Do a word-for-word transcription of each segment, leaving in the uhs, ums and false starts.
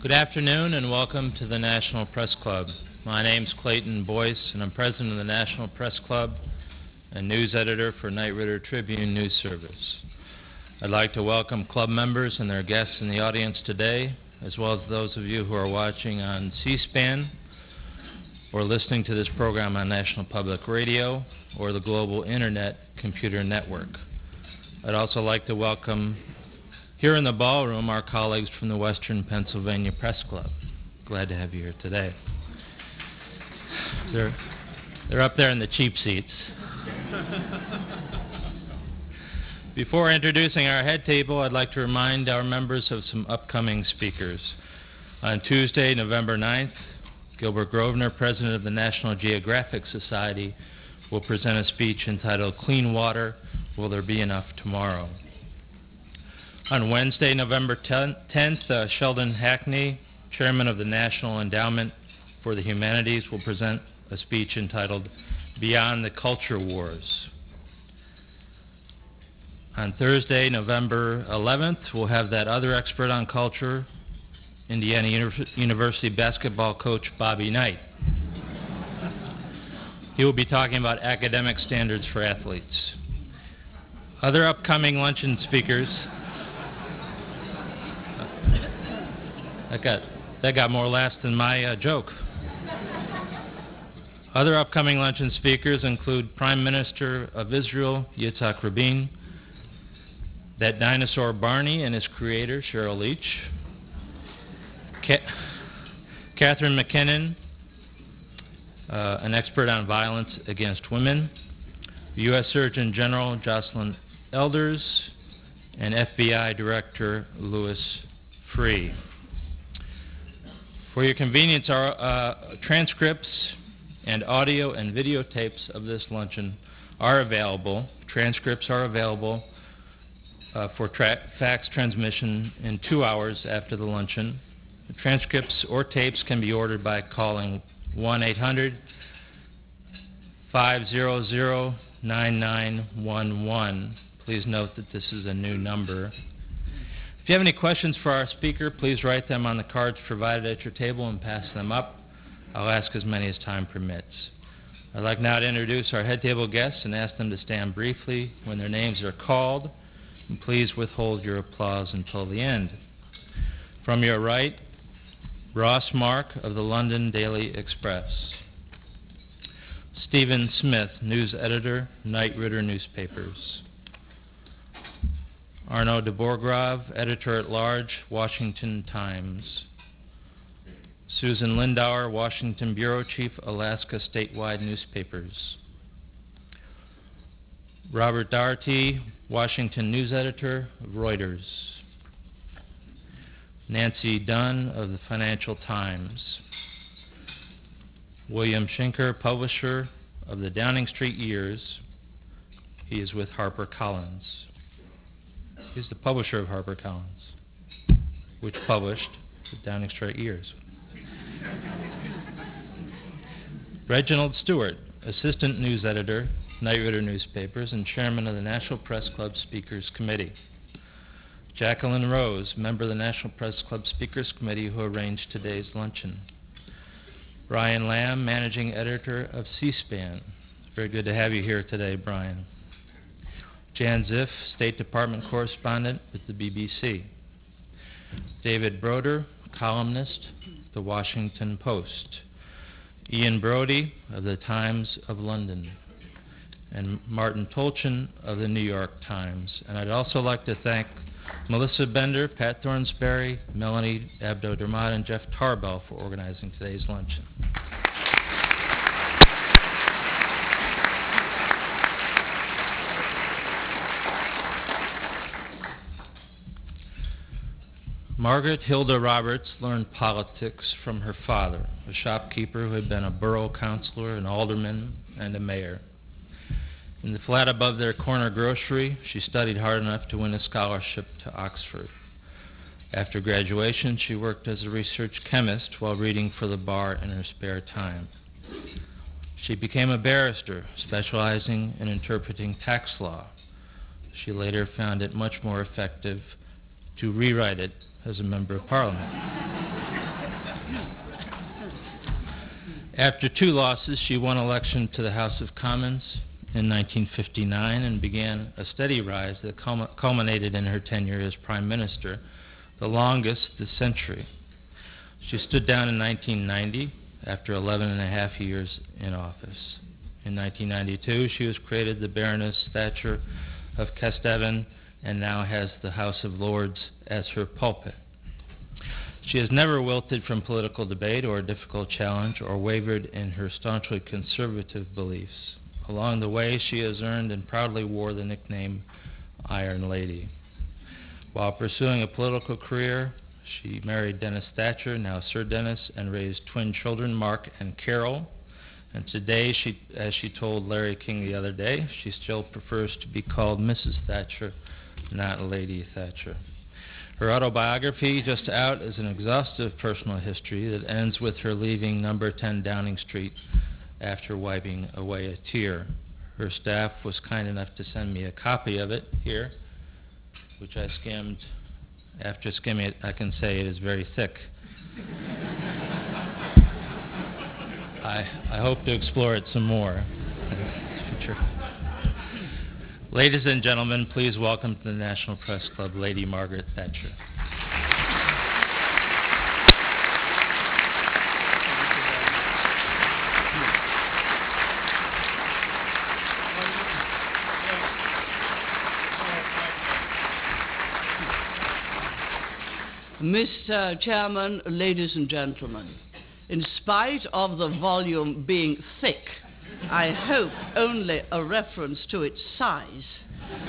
Good afternoon and welcome to the National Press Club. My name's Clayton Boyce and I'm president of the National Press Club and news editor for Knight Ridder Tribune News Service. I'd like to welcome club members and their guests in the audience today, as well as those of you who are watching on C-SPAN or listening to this program on National Public Radio or the Global Internet Computer Network. I'd also like to welcome here in the ballroom our colleagues from the Western Pennsylvania Press Club. Glad to have you here today. They're, they're up there in the cheap seats. Before introducing our head table, I'd like to remind our members of some upcoming speakers. On Tuesday, November ninth, Gilbert Grosvenor, president of the National Geographic Society, will present a speech entitled Clean Water, Will There Be Enough Tomorrow? On Wednesday, November tenth, uh, Sheldon Hackney, chairman of the National Endowment for the Humanities, will present a speech entitled Beyond the Culture Wars. On Thursday, November eleventh, we'll have that other expert on culture, Indiana Uni- University basketball coach Bobby Knight. He will be talking about academic standards for athletes. Other upcoming luncheon speakers, that got, that got more laughs than my uh, joke. Other upcoming luncheon speakers include Prime Minister of Israel, Yitzhak Rabin, that dinosaur Barney and his creator, Cheryl Leach, Ca- Catherine McKinnon, uh, an expert on violence against women, U S Surgeon General Jocelyn Elders, and F B I Director Louis Freeh. For your convenience, our uh, transcripts and audio and videotapes of this luncheon are available. Transcripts are available uh, for tra- fax transmission in two hours after the luncheon. The transcripts or tapes can be ordered by calling one eight hundred, five hundred, nine nine one one. Please note that this is a new number. If you have any questions for our speaker, please write them on the cards provided at your table and pass them up. I'll ask as many as time permits. I'd like now to introduce our head table guests and ask them to stand briefly when their names are called, and please withhold your applause until the end. From your right, Ross Mark of the London Daily Express. Stephen Smith, news editor, Knight Ridder Newspapers. Arnaud de Bourgrave, editor-at-large, Washington Times. Susan Lindauer, Washington Bureau Chief, Alaska Statewide Newspapers. Robert Doherty, Washington News Editor of Reuters. Nancy Dunn of the Financial Times. William Schinker, publisher of the Downing Street Years. He is with HarperCollins. He's the publisher of HarperCollins, which published the Downing Street Years. Reginald Stewart, assistant news editor, Knight Ridder Newspapers, and chairman of the National Press Club Speakers Committee. Jacqueline Rose, member of the National Press Club Speakers Committee, who arranged today's luncheon. Brian Lamb, managing editor of C-SPAN. Very good to have you here today, Brian. Jan Ziff, State Department correspondent with the B B C. David Broder, columnist, The Washington Post. Ian Brody of the Times of London. And Martin Tolchin of the New York Times. And I'd also like to thank Melissa Bender, Pat Thornsberry, Melanie Abdo-Dermot, and Jeff Tarbell for organizing today's luncheon. Margaret Hilda Roberts learned politics from her father, a shopkeeper who had been a borough councilor, an alderman, and a mayor. In the flat above their corner grocery, she studied hard enough to win a scholarship to Oxford. After graduation, she worked as a research chemist while reading for the bar in her spare time. She became a barrister, specializing in interpreting tax law. She later found it much more effective to rewrite it as a member of Parliament. After two losses, she won election to the House of Commons in nineteen fifty-nine and began a steady rise that culminated in her tenure as Prime Minister, the longest this century. She stood down in nineteen ninety after eleven and a half years in office. In nineteen ninety-two, she was created the Baroness Thatcher of Kesteven and now has the House of Lords as her pulpit. She has never wilted from political debate or a difficult challenge or wavered in her staunchly conservative beliefs. Along the way, she has earned and proudly wore the nickname Iron Lady. While pursuing a political career, she married Dennis Thatcher, now Sir Dennis, and raised twin children, Mark and Carol. And today, she, as she told Larry King the other day, she still prefers to be called Missus Thatcher, not Lady Thatcher. Her autobiography, just out, is an exhaustive personal history that ends with her leaving number ten Downing Street after wiping away a tear. Her staff was kind enough to send me a copy of it here, which I skimmed. After skimming it, I can say it is very thick. I, I hope to explore it some more in the future. Ladies and gentlemen, please welcome to the National Press Club, Lady Margaret Thatcher. Mister Chairman, ladies and gentlemen, in spite of the volume being thick, I hope only a reference to its size.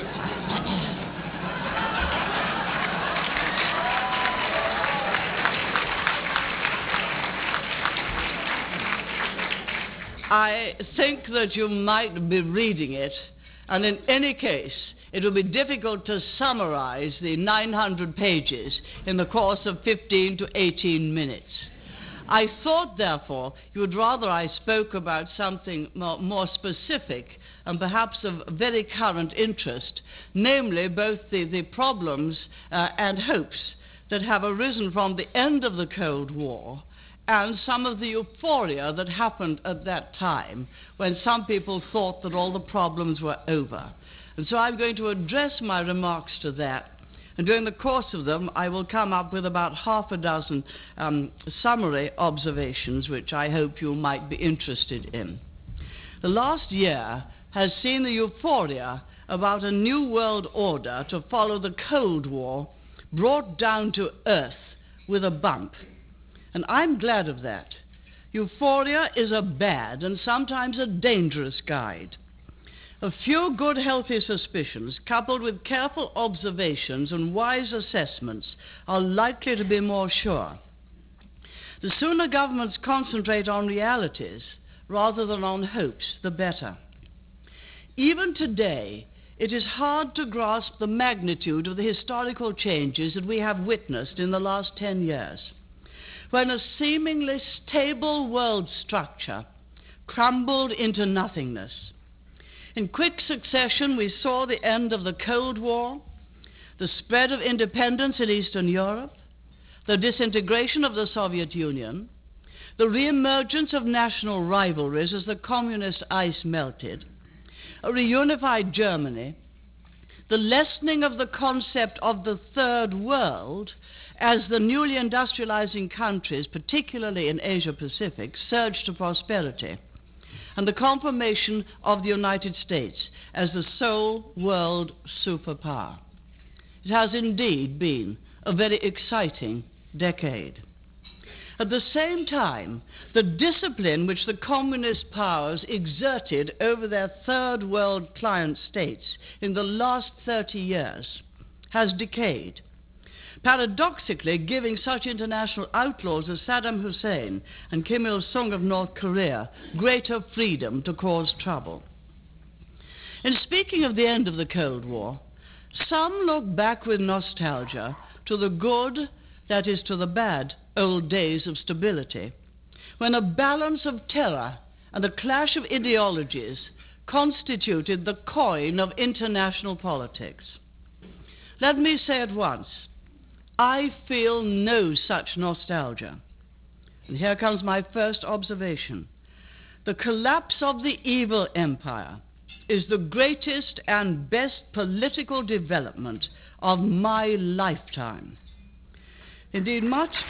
I think that you might be reading it, and in any case, it will be difficult to summarize the nine hundred pages in the course of fifteen to eighteen minutes. I thought, therefore, you would rather I spoke about something more, more specific and perhaps of very current interest, namely both the, the problems uh, and hopes that have arisen from the end of the Cold War and some of the euphoria that happened at that time when some people thought that all the problems were over. And so I'm going to address my remarks to that. And during the course of them, I will come up with about half a dozen um, summary observations, which I hope you might be interested in. The last year has seen the euphoria about a new world order to follow the Cold War brought down to earth with a bump. And I'm glad of that. Euphoria is a bad and sometimes a dangerous guide. A few good, healthy suspicions, coupled with careful observations and wise assessments, are likely to be more sure. The sooner governments concentrate on realities rather than on hopes, the better. Even today, it is hard to grasp the magnitude of the historical changes that we have witnessed in the last ten years, when a seemingly stable world structure crumbled into nothingness. In quick succession, we saw the end of the Cold War, the spread of independence in Eastern Europe, the disintegration of the Soviet Union, the reemergence of national rivalries as the communist ice melted, a reunified Germany, the lessening of the concept of the Third World as the newly industrializing countries, particularly in Asia-Pacific, surged to prosperity, and the confirmation of the United States as the sole world superpower. It has indeed been a very exciting decade. At the same time, the discipline which the communist powers exerted over their third world client states in the last thirty years has decayed, paradoxically giving such international outlaws as Saddam Hussein and Kim Il-sung of North Korea greater freedom to cause trouble. In speaking of the end of the Cold War, some look back with nostalgia to the good, that is to the bad, old days of stability, when a balance of terror and a clash of ideologies constituted the coin of international politics. Let me say at once, I feel no such nostalgia. And here comes my first observation. The collapse of the evil empire is the greatest and best political development of my lifetime. Indeed, much...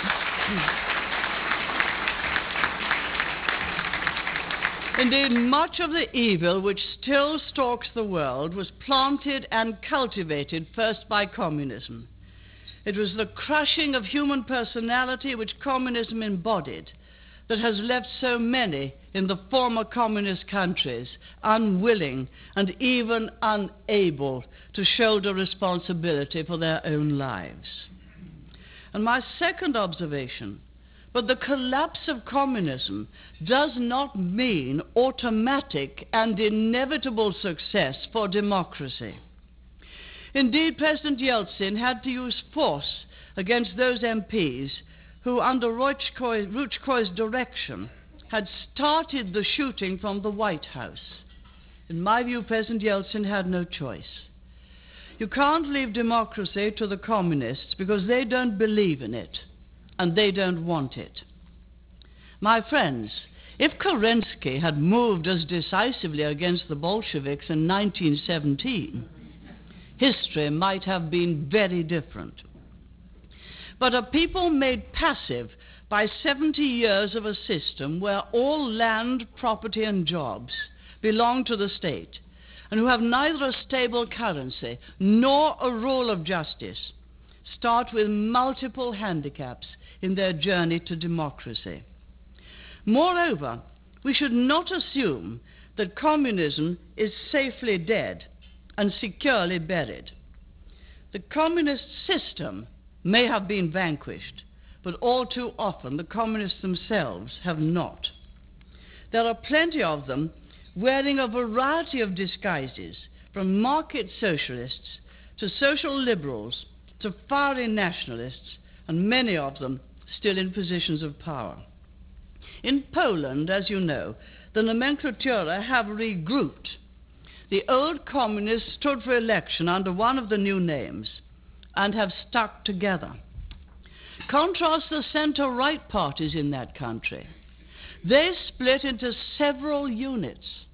Indeed, much of the evil which still stalks the world was planted and cultivated first by communism. It was the crushing of human personality which communism embodied that has left so many in the former communist countries unwilling and even unable to shoulder responsibility for their own lives. And my second observation, but the collapse of communism does not mean automatic and inevitable success for democracy. Indeed, President Yeltsin had to use force against those M Ps who, under Rutschkoi's direction, had started the shooting from the White House. In my view, President Yeltsin had no choice. You can't leave democracy to the communists because they don't believe in it and they don't want it. My friends, if Kerensky had moved as decisively against the Bolsheviks in nineteen seventeen, history might have been very different. But a people made passive by seventy years of a system where all land, property, and jobs belong to the state, and who have neither a stable currency nor a rule of justice, start with multiple handicaps in their journey to democracy. Moreover, we should not assume that communism is safely dead and securely buried. The communist system may have been vanquished, but all too often the communists themselves have not. There are plenty of them wearing a variety of disguises, from market socialists to social liberals to fiery nationalists, and many of them still in positions of power. In Poland, as you know, the nomenclatura have regrouped. The old communists stood for election under one of the new names and have stuck together. Contrast the center-right parties in that country. They split into several units,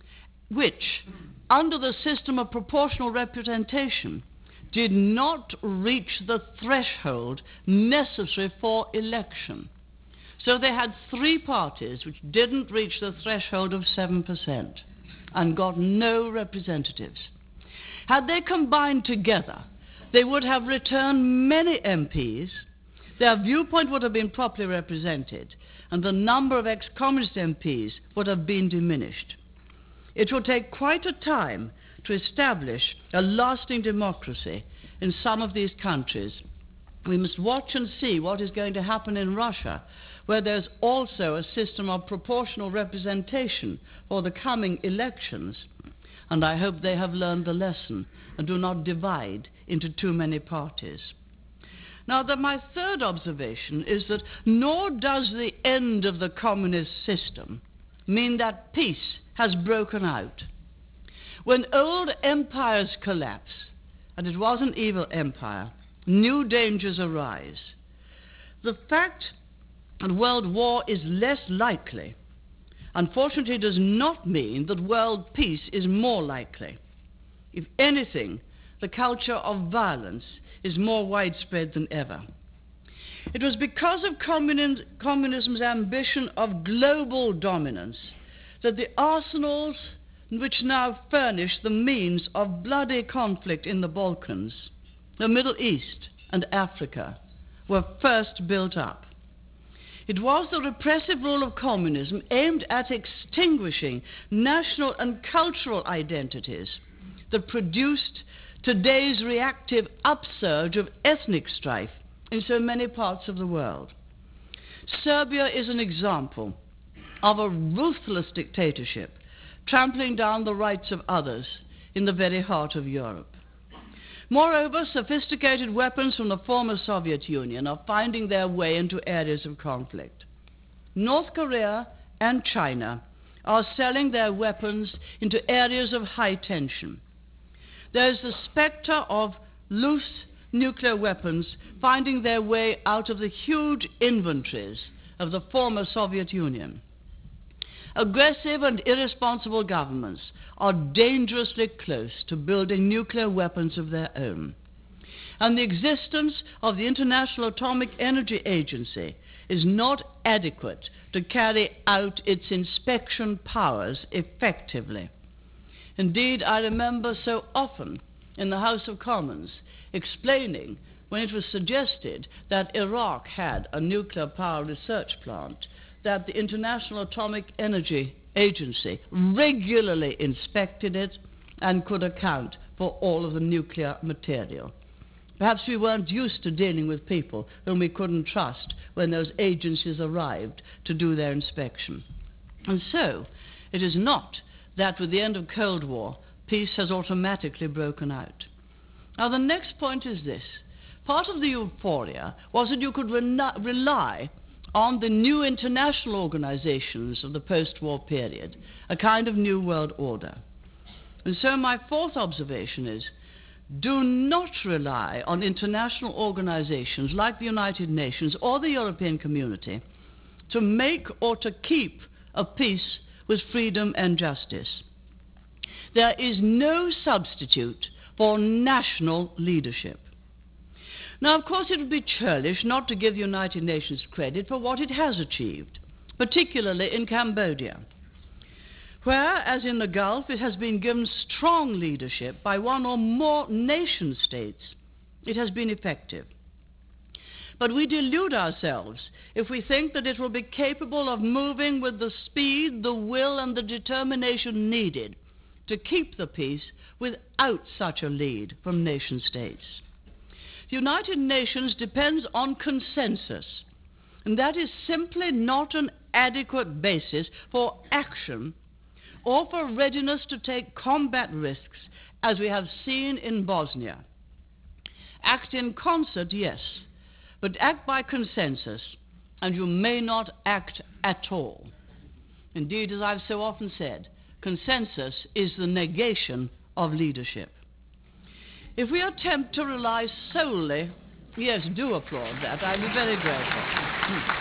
which, under the system of proportional representation, did not reach the threshold necessary for election. So they had three parties which didn't reach the threshold of seven percent and got no representatives. Had they combined together, they would have returned many M Ps, their viewpoint would have been properly represented, and the number of ex-communist M Ps would have been diminished. It will take quite a time to establish a lasting democracy in some of these countries. We must watch and see what is going to happen in Russia, where there's also a system of proportional representation for the coming elections. And I hope they have learned the lesson and do not divide into too many parties. Now, the, my third observation is that nor does the end of the communist system mean that peace has broken out. When old empires collapse, and it was an evil empire, new dangers arise. The fact that world war is less likely, unfortunately, does not mean that world peace is more likely. If anything, the culture of violence is more widespread than ever. It was because of communism, communism's ambition of global dominance that the arsenals which now furnish the means of bloody conflict in the Balkans, the Middle East, and Africa were first built up. It was the repressive rule of communism aimed at extinguishing national and cultural identities that produced today's reactive upsurge of ethnic strife in so many parts of the world. Serbia is an example of a ruthless dictatorship trampling down the rights of others in the very heart of Europe. Moreover, sophisticated weapons from the former Soviet Union are finding their way into areas of conflict. North Korea and China are selling their weapons into areas of high tension. There is the specter of loose nuclear weapons finding their way out of the huge inventories of the former Soviet Union. Aggressive and irresponsible governments are dangerously close to building nuclear weapons of their own. And the existence of the International Atomic Energy Agency is not adequate to carry out its inspection powers effectively. Indeed, I remember so often in the House of Commons explaining when it was suggested that Iraq had a nuclear power research plant, that the International Atomic Energy Agency regularly inspected it and could account for all of the nuclear material. Perhaps we weren't used to dealing with people whom we couldn't trust when those agencies arrived to do their inspection. And so, it is not that with the end of Cold War, peace has automatically broken out. Now, the next point is this. Part of the euphoria was that you could re- rely on the new international organizations of the post-war period, a kind of new world order. And so my fourth observation is, do not rely on international organizations like the United Nations or the European Community to make or to keep a peace with freedom and justice. There is no substitute for national leadership. Now, of course, it would be churlish not to give the United Nations credit for what it has achieved, particularly in Cambodia, where, as in the Gulf, it has been given strong leadership by one or more nation states. It has been effective. But we delude ourselves if we think that it will be capable of moving with the speed, the will, and the determination needed to keep the peace without such a lead from nation states. The United Nations depends on consensus, and that is simply not an adequate basis for action or for readiness to take combat risks, as we have seen in Bosnia. Act in concert, yes, but act by consensus, and you may not act at all. Indeed, as I've so often said, consensus is the negation of leadership. If we attempt to rely solely, yes, do applaud that, I'd be very grateful.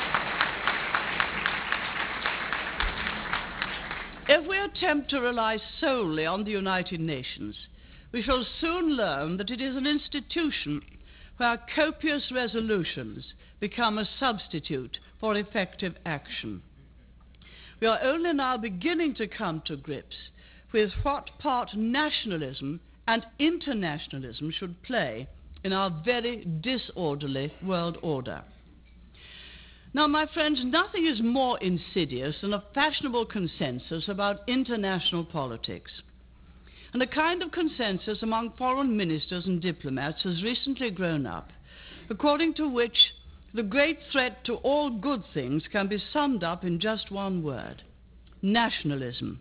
If we attempt to rely solely on the United Nations, we shall soon learn that it is an institution where copious resolutions become a substitute for effective action. We are only now beginning to come to grips with what part nationalism and internationalism should play in our very disorderly world order. Now, my friends, nothing is more insidious than a fashionable consensus about international politics. And a kind of consensus among foreign ministers and diplomats has recently grown up, according to which the great threat to all good things can be summed up in just one word: nationalism.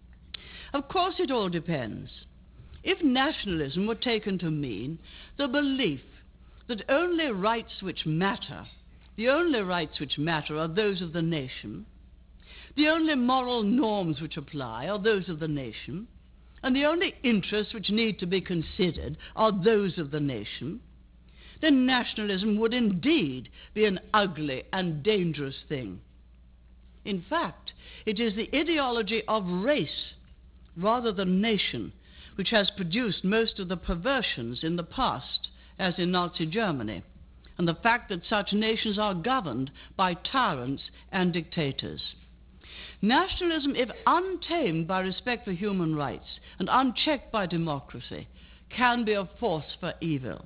Of course, it all depends. If nationalism were taken to mean the belief that only rights which matter, the only rights which matter are those of the nation, the only moral norms which apply are those of the nation, and the only interests which need to be considered are those of the nation, then nationalism would indeed be an ugly and dangerous thing. In fact, it is the ideology of race rather than nation which has produced most of the perversions in the past, as in Nazi Germany, and the fact that such nations are governed by tyrants and dictators. Nationalism, if untamed by respect for human rights and unchecked by democracy, can be a force for evil.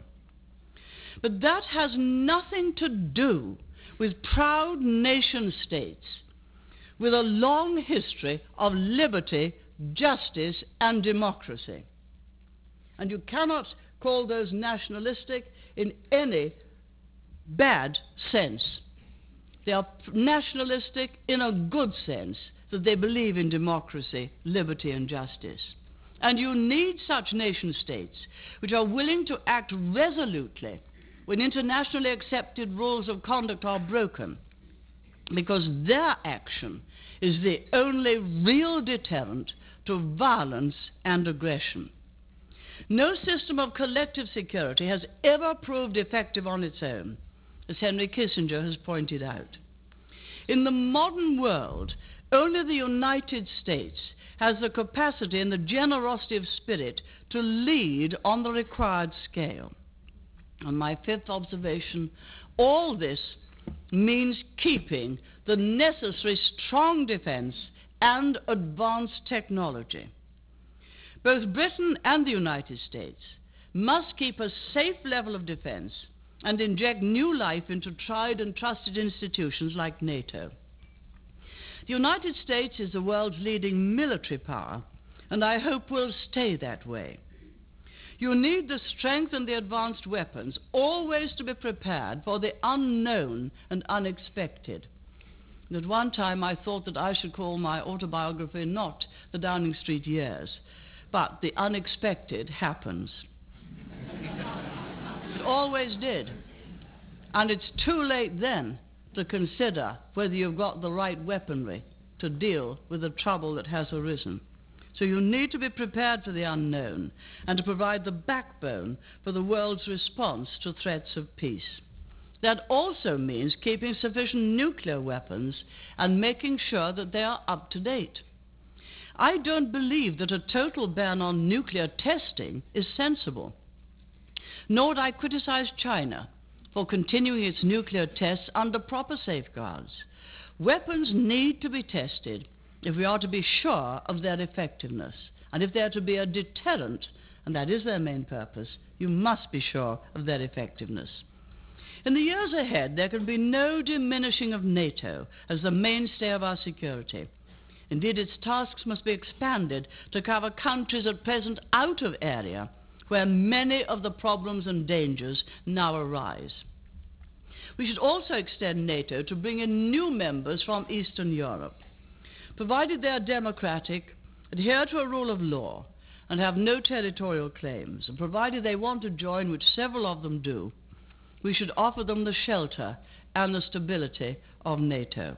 But that has nothing to do with proud nation states with a long history of liberty, justice, and democracy. And you cannot call those nationalistic in any bad sense. They are nationalistic in a good sense, that they believe in democracy, liberty, and justice. And you need such nation states which are willing to act resolutely when internationally accepted rules of conduct are broken, because their action is the only real deterrent to violence and aggression. No system of collective security has ever proved effective on its own, as Henry Kissinger has pointed out. In the modern world, only the United States has the capacity and the generosity of spirit to lead on the required scale. And my fifth observation, all this means keeping the necessary strong defense and advanced technology. Both Britain and the United States must keep a safe level of defense and inject new life into tried and trusted institutions like NATO. The United States is the world's leading military power, and I hope will stay that way. You need the strength and the advanced weapons always to be prepared for the unknown and unexpected. And at one time I thought that I should call my autobiography not The Downing Street Years, but The Unexpected Happens. It always did. And it's too late then to consider whether you've got the right weaponry to deal with the trouble that has arisen. So you need to be prepared for the unknown and to provide the backbone for the world's response to threats of peace. That also means keeping sufficient nuclear weapons and making sure that they are up to date. I don't believe that a total ban on nuclear testing is sensible. Nor would I criticize China for continuing its nuclear tests under proper safeguards. Weapons need to be tested if we are to be sure of their effectiveness. And if they are to be a deterrent, and that is their main purpose, you must be sure of their effectiveness. In the years ahead, there can be no diminishing of NATO as the mainstay of our security. Indeed, its tasks must be expanded to cover countries at present out of area where many of the problems and dangers now arise. We should also extend NATO to bring in new members from Eastern Europe. Provided they are democratic, adhere to a rule of law, and have no territorial claims, and provided they want to join, which several of them do, we should offer them the shelter and the stability of NATO.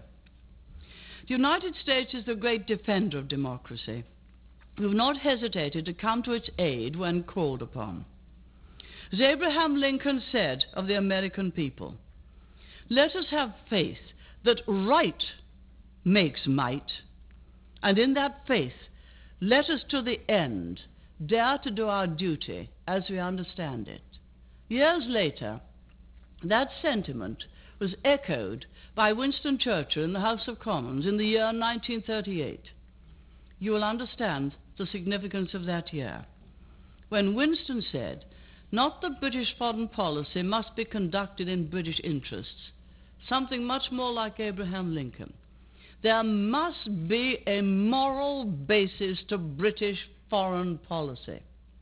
The United States is the great defender of democracy. We have not hesitated to come to its aid when called upon. As Abraham Lincoln said of the American people, let us have faith that right makes might, and in that faith, let us to the end dare to do our duty as we understand it. Years later, that sentiment was echoed by Winston Churchill in the House of Commons in the year nineteen thirty-eight. You will understand the significance of that year, when Winston said, not that British foreign policy must be conducted in British interests, something much more like Abraham Lincoln. There must be a moral basis to British foreign policy.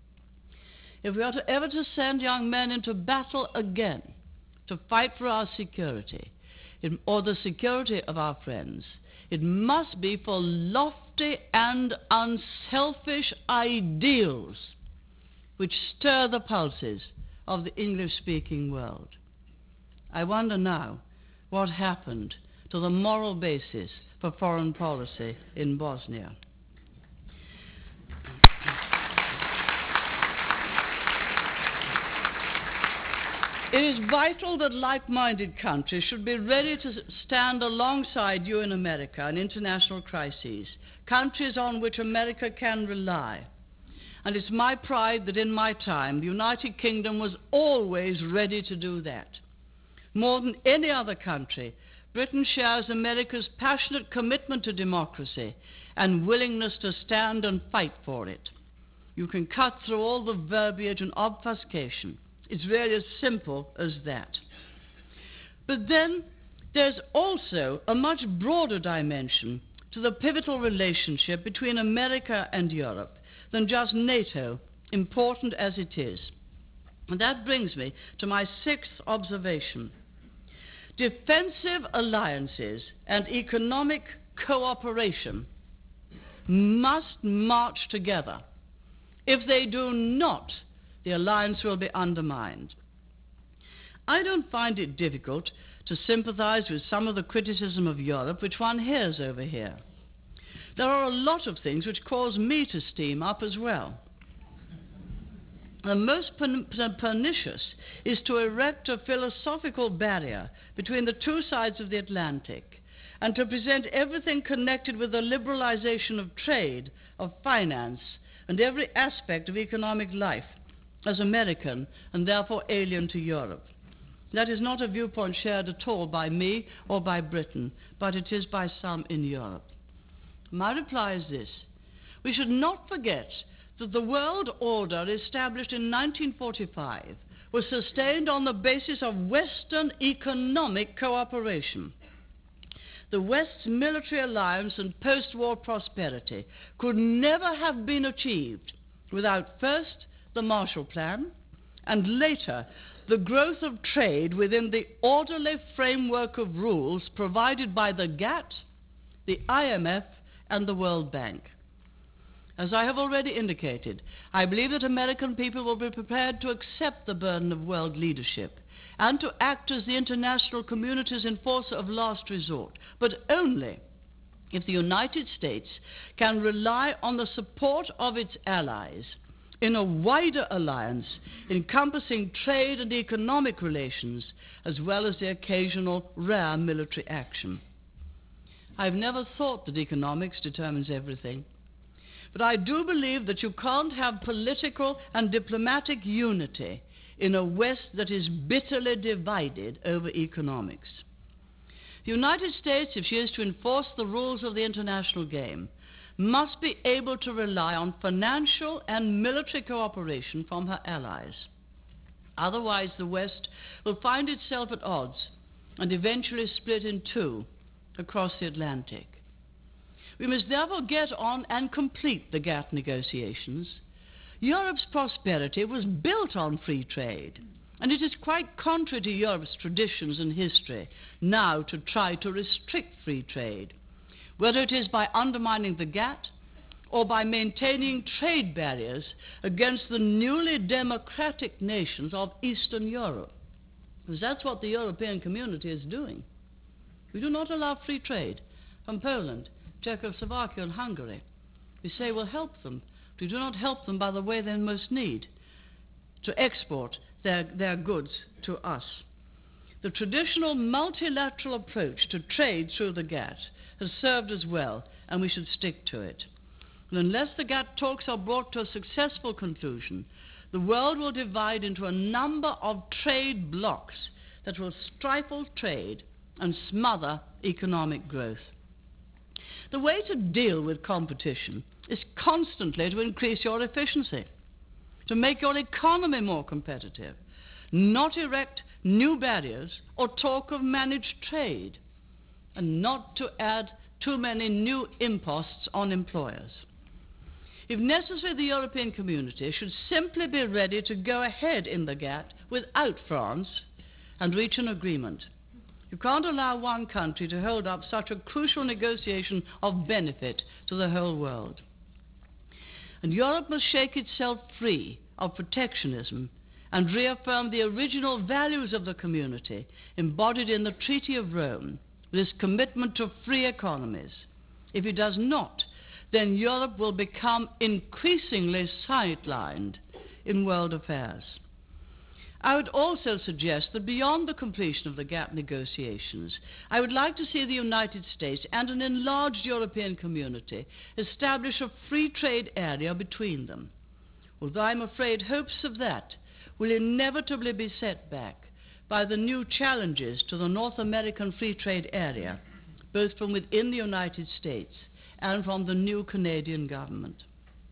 If we are to ever to send young men into battle again to fight for our security, it, or the security of our friends, it must be for lofty and unselfish ideals which stir the pulses of the English-speaking world. I wonder now what happened to the moral basis for foreign policy in Bosnia. It is vital that like-minded countries should be ready to stand alongside you in America in international crises, countries on which America can rely. And it's my pride that in my time, the United Kingdom was always ready to do that. More than any other country, Britain shares America's passionate commitment to democracy and willingness to stand and fight for it. You can cut through all the verbiage and obfuscation. It's really as simple as that. But then there's also a much broader dimension to the pivotal relationship between America and Europe than just NATO, important as it is. And that brings me to my sixth observation. Defensive alliances and economic cooperation must march together. If they do not, the alliance will be undermined. I don't find it difficult to sympathize with some of the criticism of Europe which one hears over here. There are a lot of things which cause me to steam up as well. The most pernicious is to erect a philosophical barrier between the two sides of the Atlantic and to present everything connected with the liberalization of trade, of finance, and every aspect of economic life as American and therefore alien to Europe. That is not a viewpoint shared at all by me or by Britain, but it is by some in Europe. My reply is this: we should not forget that the world order established in nineteen forty-five was sustained on the basis of Western economic cooperation. The West's military alliance and post-war prosperity could never have been achieved without first the Marshall Plan and later the growth of trade within the orderly framework of rules provided by the GATT, the I M F, and the World Bank. As I have already indicated, I believe that American people will be prepared to accept the burden of world leadership and to act as the international community's enforcer of last resort, but only if the United States can rely on the support of its allies in a wider alliance encompassing trade and economic relations, as well as the occasional rare military action. I've never thought that economics determines everything, but I do believe that you can't have political and diplomatic unity in a West that is bitterly divided over economics. The United States, if she is to enforce the rules of the international game, must be able to rely on financial and military cooperation from her allies. Otherwise, the West will find itself at odds and eventually split in two across the Atlantic. We must therefore get on and complete the GATT negotiations. Europe's prosperity was built on free trade, and it is quite contrary to Europe's traditions and history now to try to restrict free trade, whether it is by undermining the GATT or by maintaining trade barriers against the newly democratic nations of Eastern Europe, because that's what the European community is doing. We do not allow free trade from Poland, Czechoslovakia, and Hungary. We say we'll help them. We do not help them by the way they most need to export their, their goods to us. The traditional multilateral approach to trade through the GATT has served us well, and we should stick to it. And unless the GATT talks are brought to a successful conclusion, the world will divide into a number of trade blocs that will stifle trade and smother economic growth. The way to deal with competition is constantly to increase your efficiency, to make your economy more competitive, not erect new barriers or talk of managed trade, and not to add too many new imposts on employers. If necessary, the European community should simply be ready to go ahead in the GATT without France and reach an agreement. You can't allow one country to hold up such a crucial negotiation of benefit to the whole world. And Europe must shake itself free of protectionism and reaffirm the original values of the community embodied in the Treaty of Rome, with its commitment to free economies. If it does not, then Europe will become increasingly sidelined in world affairs. I would also suggest that beyond the completion of the GATT negotiations, I would like to see the United States and an enlarged European community establish a free trade area between them, although I'm afraid hopes of that will inevitably be set back by the new challenges to the North American free trade area, both from within the United States and from the new Canadian government.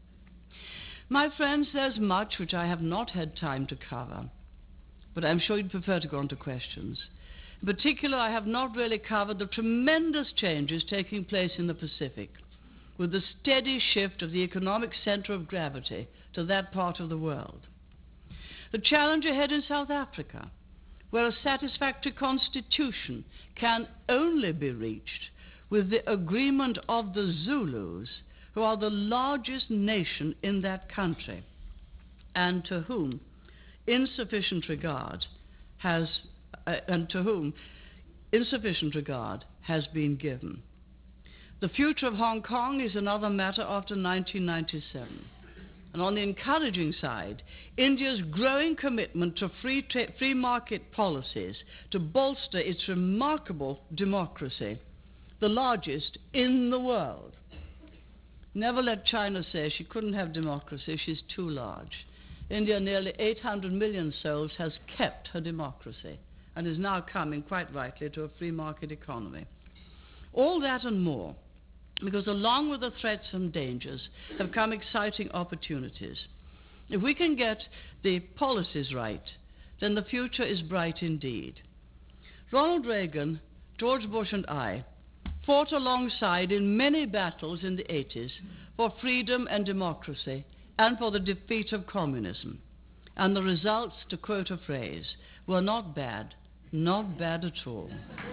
My friends, there's much which I have not had time to cover, but I'm sure you'd prefer to go on to questions. In particular, I have not really covered the tremendous changes taking place in the Pacific, with the steady shift of the economic center of gravity to that part of the world. The challenge ahead in South Africa, where a satisfactory constitution can only be reached with the agreement of the Zulus, who are the largest nation in that country, and to whom insufficient regard has, uh, and to whom insufficient regard has been given. The future of Hong Kong is another matter after nineteen ninety-seven. And on the encouraging side, India's growing commitment to free, tra- free market policies to bolster its remarkable democracy the largest in the world. Never let China say she couldn't have democracy, she's too large. India, nearly eight hundred million souls, has kept her democracy and is now coming, quite rightly, to a free market economy. All that and more, because along with the threats and dangers have come exciting opportunities. If we can get the policies right, then the future is bright indeed. Ronald Reagan, George Bush and I fought alongside in many battles in the eighties for freedom and democracy and for the defeat of communism. And the results, to quote a phrase, were not bad, not bad at all.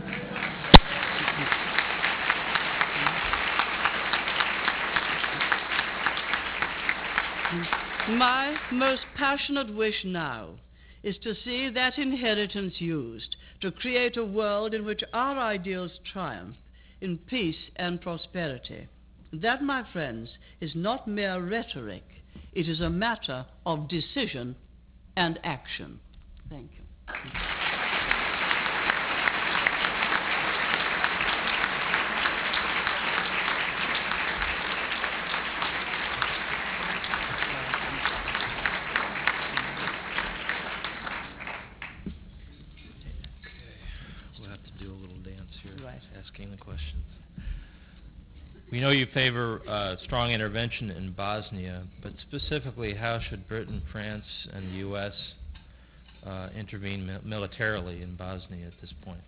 My most passionate wish now is to see that inheritance used to create a world in which our ideals triumph in peace and prosperity. That, my friends, is not mere rhetoric. It is a matter of decision and action. Thank you. Asking the questions. We know you favor uh, strong intervention in Bosnia, but specifically, how should Britain, France, and the U S uh, intervene mi militarily in Bosnia at this point?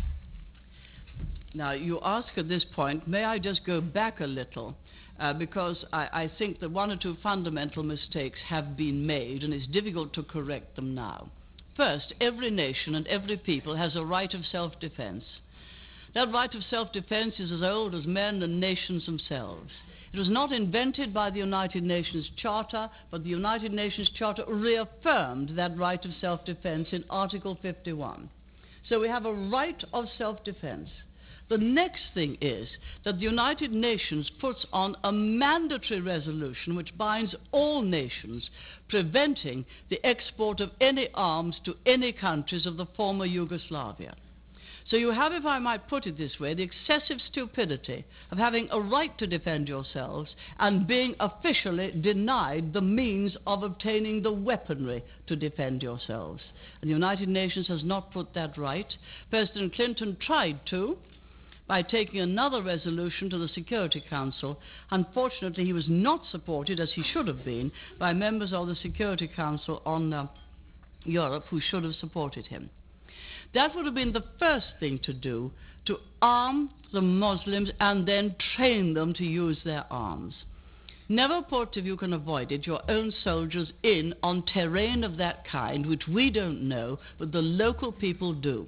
Now, you ask at this point, may I just go back a little, uh, because I, I think that one or two fundamental mistakes have been made, and it's difficult to correct them now. First, every nation and every people has a right of self-defense. That right of self-defense is as old as men and nations themselves. It was not invented by the United Nations Charter, but the United Nations Charter reaffirmed that right of self-defense in Article fifty-one. So we have a right of self-defense. The next thing is that the United Nations puts on a mandatory resolution which binds all nations, preventing the export of any arms to any countries of the former Yugoslavia. So you have, if I might put it this way, the excessive stupidity of having a right to defend yourselves and being officially denied the means of obtaining the weaponry to defend yourselves. And the United Nations has not put that right. President Clinton tried to by taking another resolution to the Security Council. Unfortunately, he was not supported, as he should have been, by members of the Security Council on uh, Europe who should have supported him. That would have been the first thing to do, to arm the Muslims and then train them to use their arms. Never put, if you can avoid it, your own soldiers in on terrain of that kind, which we don't know, but the local people do.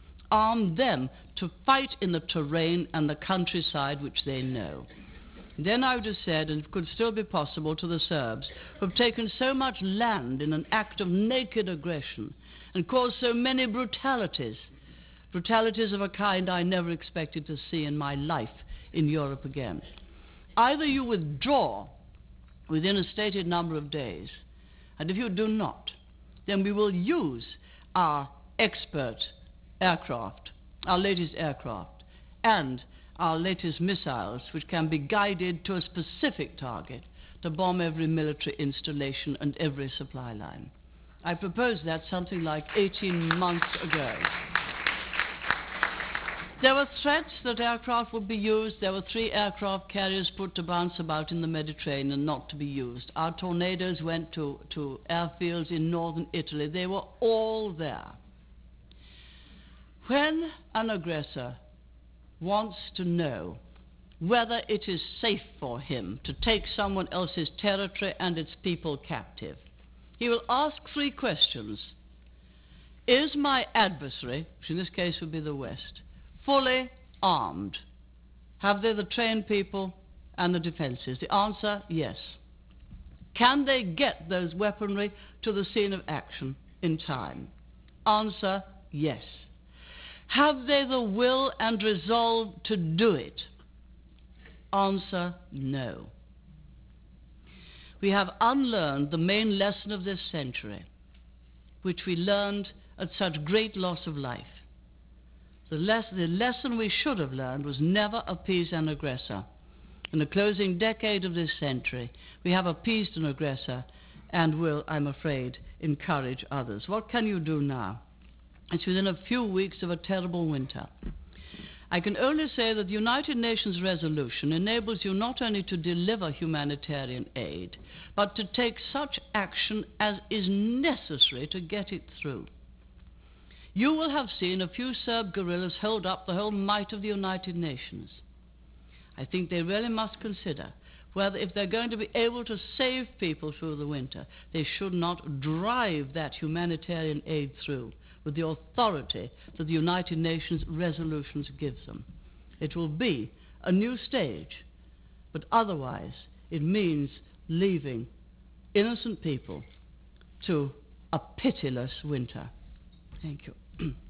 Arm them to fight in the terrain and the countryside which they know. Then I would have said, and it could still be possible, to the Serbs, who have taken so much land in an act of naked aggression, and caused so many brutalities, brutalities of a kind I never expected to see in my life in Europe again. Either you withdraw within a stated number of days, and if you do not, then we will use our expert aircraft, our latest aircraft, and our latest missiles, which can be guided to a specific target to bomb every military installation and every supply line. I proposed that something like eighteen months ago. There were threats that aircraft would be used. There were three aircraft carriers put to bounce about in the Mediterranean not to be used. Our tornadoes went to, to airfields in northern Italy. They were all there. When an aggressor wants to know whether it is safe for him to take someone else's territory and its people captive, he will ask three questions. Is my adversary, which in this case would be the West, fully armed? Have they the trained people and the defenses? The answer, yes. Can they get those weaponry to the scene of action in time? Answer, yes. Have they the will and resolve to do it? Answer, no. We have unlearned the main lesson of this century, which we learned at such great loss of life. The, less, the lesson we should have learned was never appease an aggressor. In the closing decade of this century, we have appeased an aggressor and will, I'm afraid, encourage others. What can you do now? It's within a few weeks of a terrible winter. I can only say that the United Nations resolution enables you not only to deliver humanitarian aid, but to take such action as is necessary to get it through. You will have seen a few Serb guerrillas hold up the whole might of the United Nations. I think they really must consider whether, if they're going to be able to save people through the winter, they should not drive that humanitarian aid through with the authority that the United Nations resolutions give them. It will be a new stage, but otherwise it means leaving innocent people to a pitiless winter. Thank you.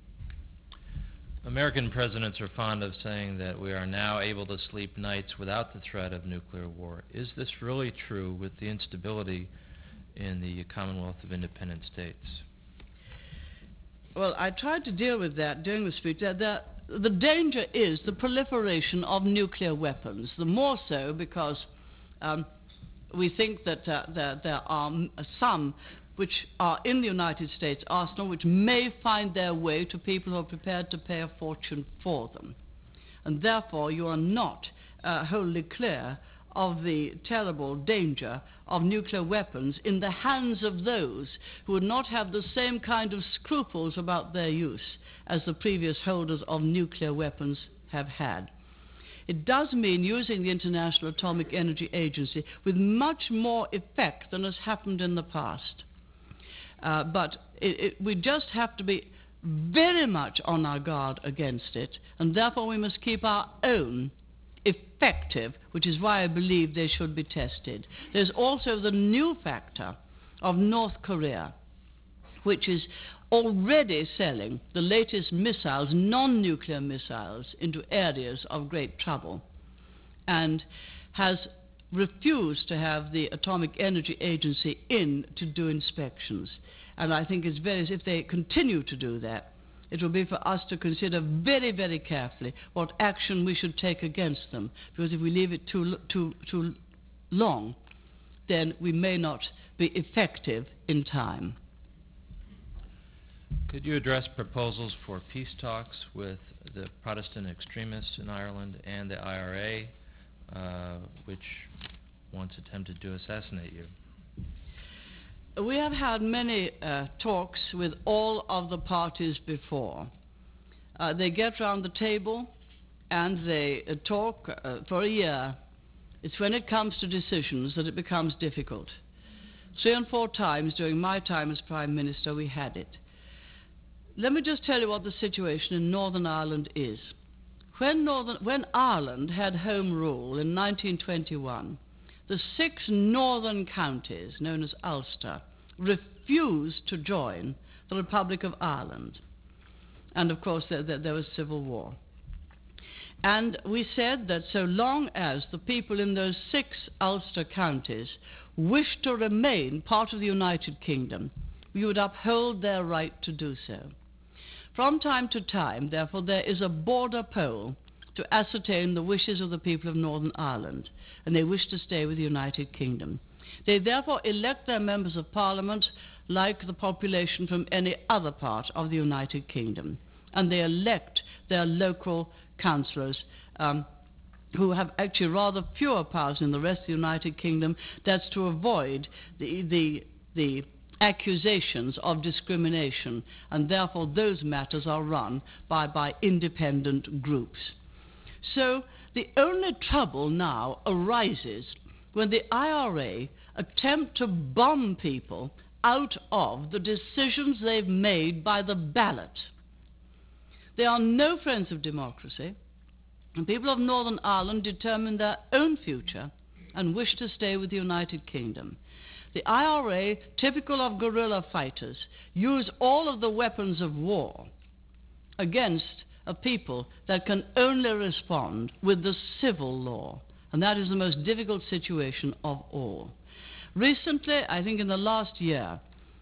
American presidents are fond of saying that we are now able to sleep nights without the threat of nuclear war. Is this really true with the instability in the Commonwealth of Independent States? Well, I tried to deal with that during the speech. The, the, the danger is the proliferation of nuclear weapons, the more so because um, we think that uh, there, there are some which are in the United States arsenal which may find their way to people who are prepared to pay a fortune for them. And therefore you are not uh, wholly clear of the terrible danger of nuclear weapons in the hands of those who would not have the same kind of scruples about their use as the previous holders of nuclear weapons have had. It does mean using the International Atomic Energy Agency with much more effect than has happened in the past. Uh, but it, it, we just have to be very much on our guard against it, and therefore we must keep our own effective, which is why I believe they should be tested. There's also the new factor of North Korea, which is already selling the latest missiles, non-nuclear missiles, into areas of great trouble, and has refused to have the Atomic Energy Agency in to do inspections. And I think it's very, if they continue to do that, it will be for us to consider very, very carefully what action we should take against them, because if we leave it too, too, too long, then we may not be effective in time. Could you address proposals for peace talks with the Protestant extremists in Ireland and the I R A, uh, which once attempted to assassinate you? We have had many uh, talks with all of the parties before. Uh, they get around the table and they uh, talk uh, for a year. It's when it comes to decisions that it becomes difficult. Three and four times during my time as Prime Minister we had it. Let me just tell you what the situation in Northern Ireland is. When, Northern, when Ireland had Home Rule in nineteen twenty-one, the six northern counties, known as Ulster, refused to join the Republic of Ireland. And of course there, there, there was civil war. And we said that so long as the people in those six Ulster counties wished to remain part of the United Kingdom, we would uphold their right to do so. From time to time, therefore, there is a border poll to ascertain the wishes of the people of Northern Ireland, and they wish to stay with the United Kingdom. They therefore elect their members of Parliament like the population from any other part of the United Kingdom, and they elect their local councillors um, who have actually rather fewer powers in the rest of the United Kingdom. That's to avoid the, the, the accusations of discrimination, and therefore those matters are run by, by independent groups. So the only trouble now arises when the I R A attempt to bomb people out of the decisions they've made by the ballot. They are no friends of democracy, and people of Northern Ireland determine their own future and wish to stay with the United Kingdom. The I R A, typical of guerrilla fighters, use all of the weapons of war against a people that can only respond with the civil law, and that is the most difficult situation of all. Recently, I think in the last year,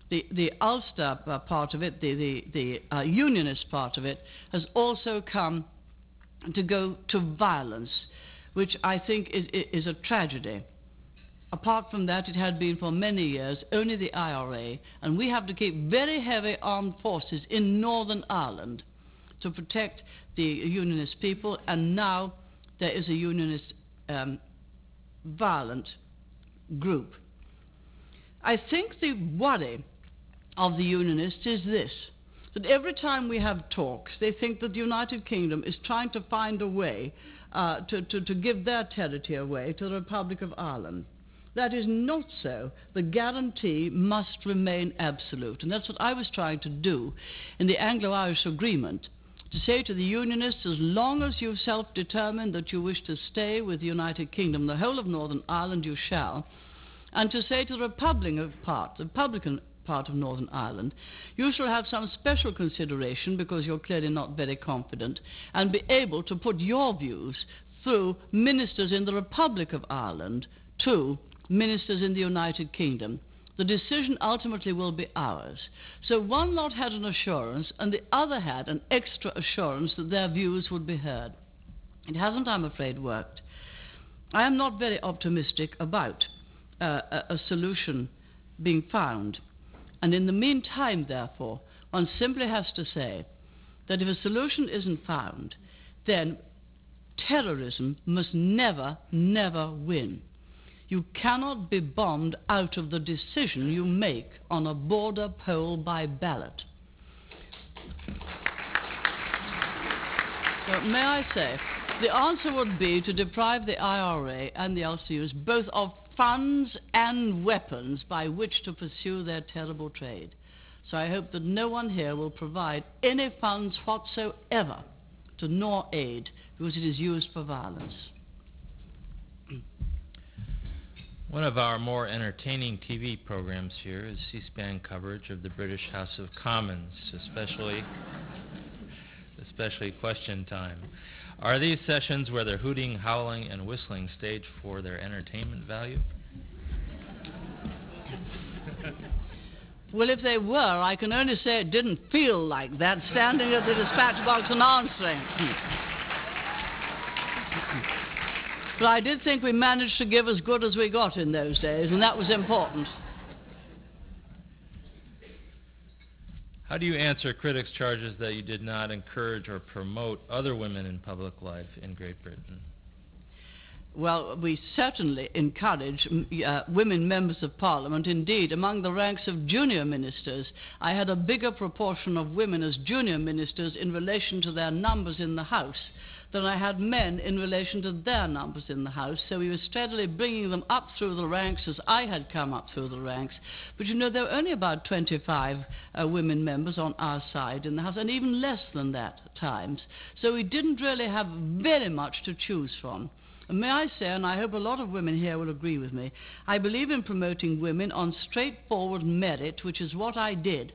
the, the Ulster uh, part of it, the, the, the uh, unionist part of it, has also come to go to violence, which I think is, is a tragedy. Apart from that, it had been for many years only the I R A, and we have to keep very heavy armed forces in Northern Ireland to protect the unionist people, and now there is a unionist um, violent group. I think the worry of the unionists is this, that every time we have talks, they think that the United Kingdom is trying to find a way uh, to, to, to give their territory away to the Republic of Ireland. That is not so. The guarantee must remain absolute, and that's what I was trying to do in the Anglo-Irish Agreement, to say to the Unionists, as long as you've self-determined that you wish to stay with the United Kingdom, the whole of Northern Ireland you shall, and to say to the Republican part, the Republican part of Northern Ireland, you shall have some special consideration because you're clearly not very confident, and be able to put your views through ministers in the Republic of Ireland to ministers in the United Kingdom. The decision ultimately will be ours. So one lot had an assurance, and the other had an extra assurance that their views would be heard. It hasn't, I'm afraid, worked. I am not very optimistic about uh, a, a solution being found. And in the meantime, therefore, one simply has to say that if a solution isn't found, then terrorism must never, never win. You cannot be bombed out of the decision you make on a border poll by ballot. So, may I say, the answer would be to deprive the I R A and the Ulster Unionists both of funds and weapons by which to pursue their terrible trade. So I hope that no one here will provide any funds whatsoever to Nor Aid, because it is used for violence. One of our more entertaining T V programs here is C-SPAN coverage of the British House of Commons, especially, especially question time. Are these sessions where they're hooting, howling, and whistling staged for their entertainment value? Well, if they were, I can only say it didn't feel like that, standing at the dispatch box and answering. But I did think we managed to give as good as we got in those days, and that was important. How do you answer critics' charges that you did not encourage or promote other women in public life in Great Britain? Well, we certainly encourage uh, women members of Parliament. Indeed, among the ranks of junior ministers, I had a bigger proportion of women as junior ministers in relation to their numbers in the House than I had men in relation to their numbers in the House. So we were steadily bringing them up through the ranks as I had come up through the ranks. But you know, there were only about twenty-five uh, women members on our side in the House, and even less than that at times. So we didn't really have very much to choose from. And may I say, and I hope a lot of women here will agree with me, I believe in promoting women on straightforward merit, which is what I did.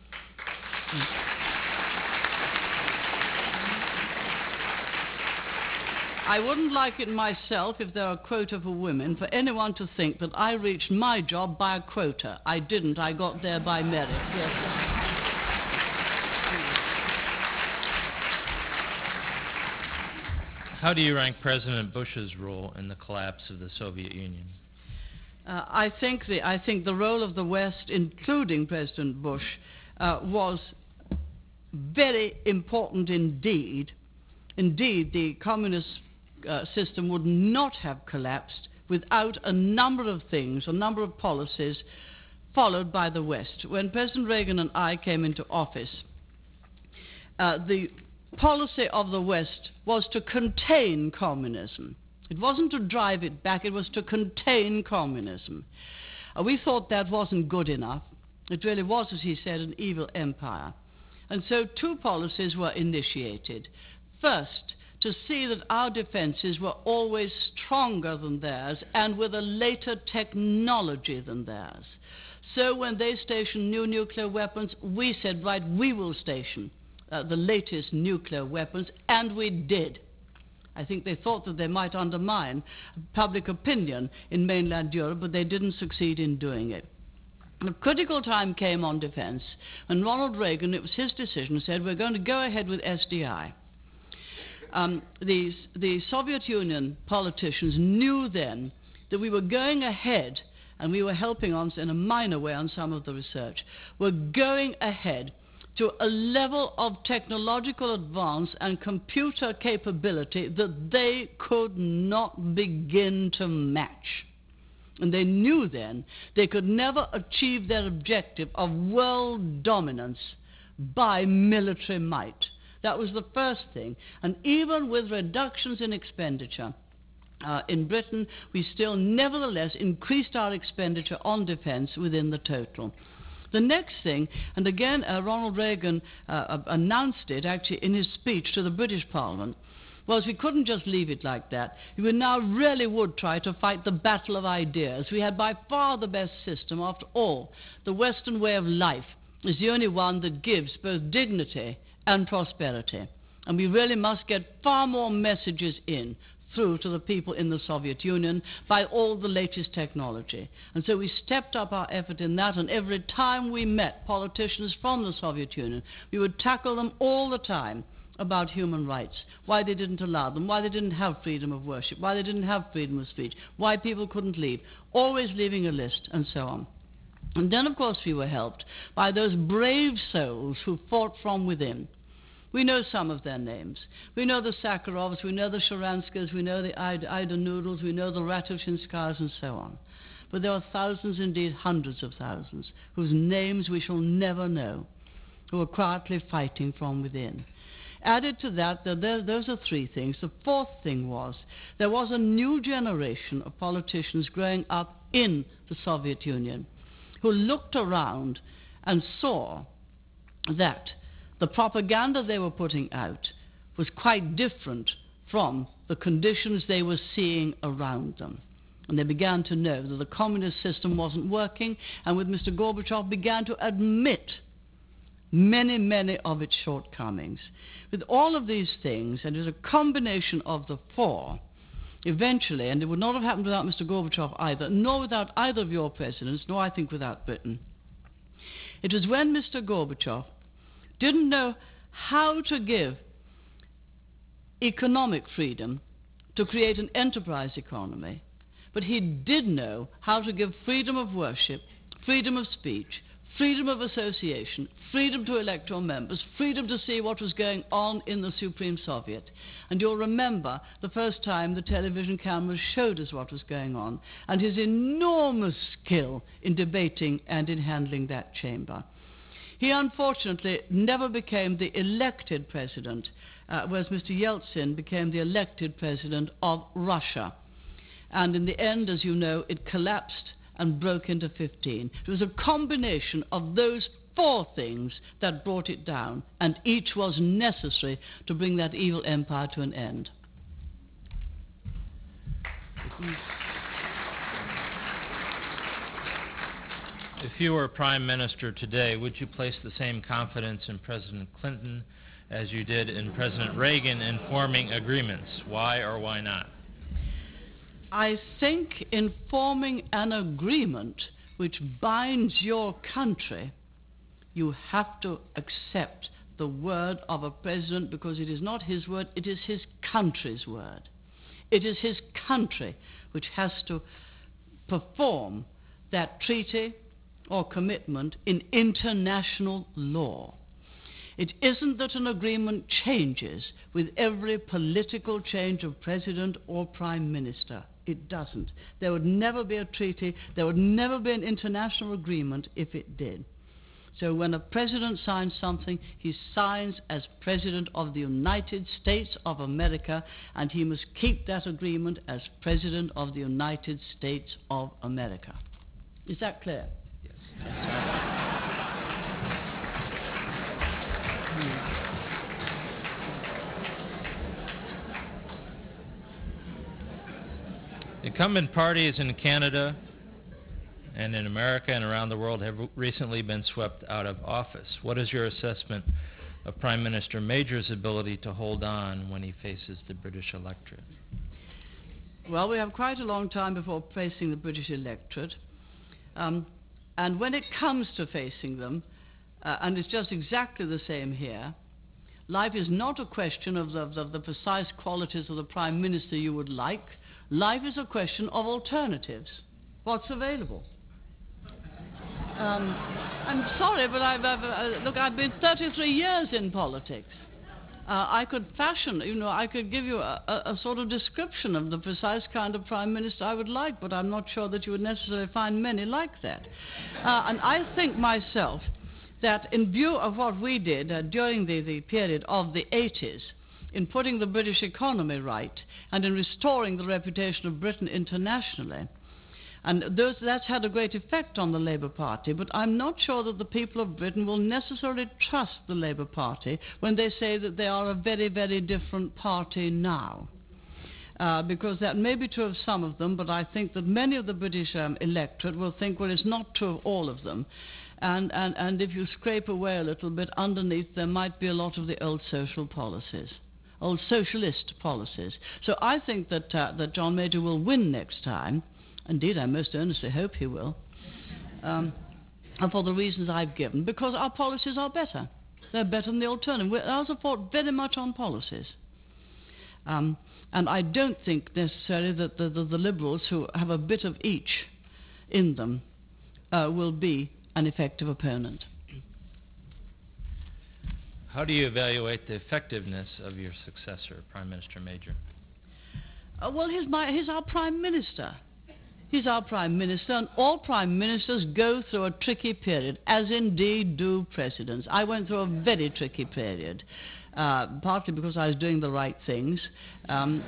I wouldn't like it myself, if there are a quota for women, for anyone to think that I reached my job by a quota. I didn't. I got there by merit. Yes, sir. How do you rank President Bush's role in the collapse of the Soviet Union? Uh, I think the I think the role of the West, including President Bush, uh, was very important indeed. Indeed, the communist uh, system would not have collapsed without a number of things, a number of policies followed by the West. When President Reagan and I came into office, uh, the policy of the West was to contain communism. It wasn't to drive it back, it was to contain communism. Uh, we thought that wasn't good enough. It really was, as he said, an evil empire. And so two policies were initiated. First, to see that our defenses were always stronger than theirs and with a later technology than theirs. So when they stationed new nuclear weapons, we said, right, we will station Uh, the latest nuclear weapons, and we did. I think they thought that they might undermine public opinion in mainland Europe, but they didn't succeed in doing it. The critical time came on defense when Ronald Reagan, it was his decision, said we're going to go ahead with S D I. Um, the, the Soviet Union politicians knew then that we were going ahead, and we were helping on in a minor way on some of the research, we're going ahead to a level of technological advance and computer capability that they could not begin to match. And they knew then they could never achieve their objective of world dominance by military might. That was the first thing. And even with reductions in expenditure, uh, in Britain, we still nevertheless increased our expenditure on defense within the total. The next thing, and again uh, Ronald Reagan uh, announced it actually in his speech to the British Parliament, was we couldn't just leave it like that. We now really would try to fight the battle of ideas. We had by far the best system. After all, the Western way of life is the only one that gives both dignity and prosperity. And we really must get far more messages in through to the people in the Soviet Union by all the latest technology. And so we stepped up our effort in that, and every time we met politicians from the Soviet Union, we would tackle them all the time about human rights, why they didn't allow them, why they didn't have freedom of worship, why they didn't have freedom of speech, why people couldn't leave, always leaving a list, and so on. And then, of course, we were helped by those brave souls who fought from within. We know some of their names. We know the Sakharovs, we know the Sharanskas, we know the Ida Noodles, we know the Ratushinskars, and so on. But there are thousands, indeed hundreds of thousands, whose names we shall never know, who are quietly fighting from within. Added to that, there, those are three things. The fourth thing was there was a new generation of politicians growing up in the Soviet Union who looked around and saw that the propaganda they were putting out was quite different from the conditions they were seeing around them. And they began to know that the communist system wasn't working, and with Mister Gorbachev began to admit many, many of its shortcomings. With all of these things, and it was a combination of the four, eventually, and it would not have happened without Mister Gorbachev either, nor without either of your presidents, nor I think without Britain. It was when Mister Gorbachev didn't know how to give economic freedom to create an enterprise economy, but he did know how to give freedom of worship, freedom of speech, freedom of association, freedom to elect your members, freedom to see what was going on in the Supreme Soviet. And you'll remember the first time the television cameras showed us what was going on, and his enormous skill in debating and in handling that chamber. He unfortunately never became the elected president, uh, whereas Mister Yeltsin became the elected president of Russia. And in the end, as you know, it collapsed and broke into fifteen. It was a combination of those four things that brought it down, and each was necessary to bring that evil empire to an end. If you were Prime Minister today, would you place the same confidence in President Clinton as you did in President Reagan in forming agreements? Why or why not? I think in forming an agreement which binds your country, you have to accept the word of a president, because it is not his word, it is his country's word. It is his country which has to perform that treaty or commitment in international law. It isn't that an agreement changes with every political change of president or prime minister. It doesn't. There would never be a treaty, there would never be an international agreement if it did. So when a president signs something, he signs as President of the United States of America, and he must keep that agreement as President of the United States of America. Is that clear? Yes. Incumbent parties in Canada and in America and around the world have recently been swept out of office. What is your assessment of Prime Minister Major's ability to hold on when he faces the British electorate? Well, we have quite a long time before facing the British electorate. Um, And when it comes to facing them, uh, and it's just exactly the same here, life is not a question of the, of the precise qualities of the Prime Minister you would like. Life is a question of alternatives. What's available? Um, I'm sorry, but I've, I've uh, look, I've been thirty-three years in politics. Uh, I could fashion, you know, I could give you a, a, a sort of description of the precise kind of Prime Minister I would like, but I'm not sure that you would necessarily find many like that. Uh, and I think myself that in view of what we did uh, during the, the period of the eighties, in putting the British economy right and in restoring the reputation of Britain internationally, and those, that's had a great effect on the Labour Party, but I'm not sure that the people of Britain will necessarily trust the Labour Party when they say that they are a very, very different party now. Uh, because that may be true of some of them, but I think that many of the British um, electorate will think, well, it's not true of all of them. And, and, and if you scrape away a little bit underneath, there might be a lot of the old social policies, old socialist policies. So I think that, uh, that John Major will win next time. Indeed, I most earnestly hope he will, um, and for the reasons I've given, because our policies are better. They're better than the alternative. We, ours are fought very much on policies. Um, and I don't think necessarily that the, the, the Liberals, who have a bit of each in them, uh, will be an effective opponent. How do you evaluate the effectiveness of your successor, Prime Minister Major? Uh, well, he's, my, he's our Prime Minister. He's our Prime Minister, and all Prime Ministers go through a tricky period, as indeed do presidents. I went through a very tricky period, uh, partly because I was doing the right things. Um,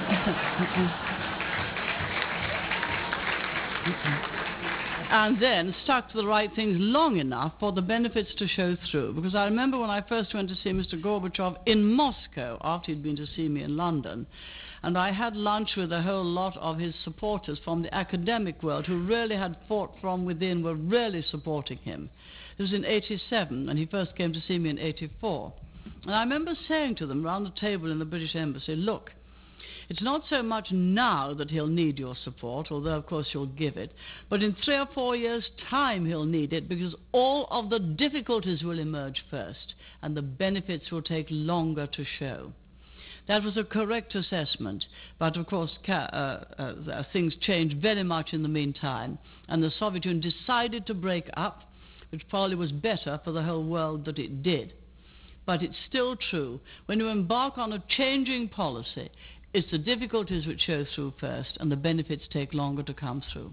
and then stuck to the right things long enough for the benefits to show through. Because I remember when I first went to see Mister Gorbachev in Moscow, after he'd been to see me in London, and I had lunch with a whole lot of his supporters from the academic world who really had fought from within, were really supporting him. It was in eighty-seven, and he first came to see me in eighty-four. And I remember saying to them round the table in the British Embassy, look, it's not so much now that he'll need your support, although of course you'll give it, but in three or four years' time he'll need it, because all of the difficulties will emerge first, and the benefits will take longer to show. That was a correct assessment, but of course ca uh, uh, things changed very much in the meantime, and the Soviet Union decided to break up, which probably was better for the whole world that it did. But it's still true, when you embark on a changing policy, it's the difficulties which show through first, and the benefits take longer to come through.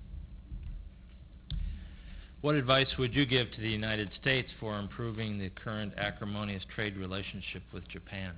What advice would you give to the United States for improving the current acrimonious trade relationship with Japan?